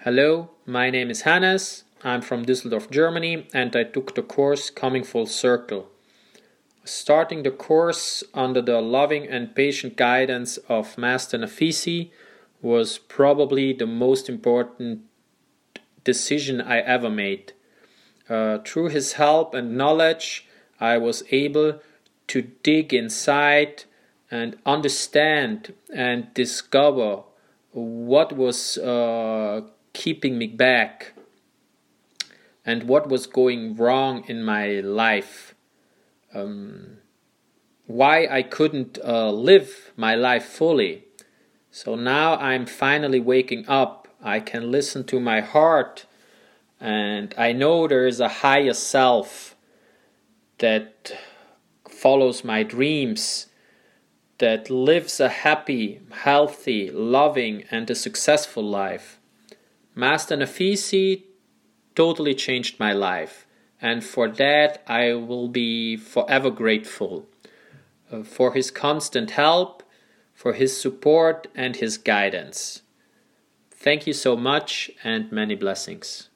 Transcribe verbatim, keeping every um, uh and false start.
Hello, my name is Hannes. I'm from Düsseldorf, Germany, and I took the course Coming Full Circle. Starting the course under the loving and patient guidance of Master Nafisi was probably the most important decision I ever made. Uh, through his help and knowledge, I was able to dig inside and understand and discover what was uh, keeping me back and what was going wrong in my life. Um, why I couldn't uh, live my life fully. So now I'm finally waking up. I can listen to my heart, and I know there is a higher self that follows my dreams, that lives a happy, healthy, loving, and a successful life. Master Nafisi totally changed my life, and for that I will be forever grateful. Uh, for his constant help, for his support and his guidance. Thank you so much, and many blessings.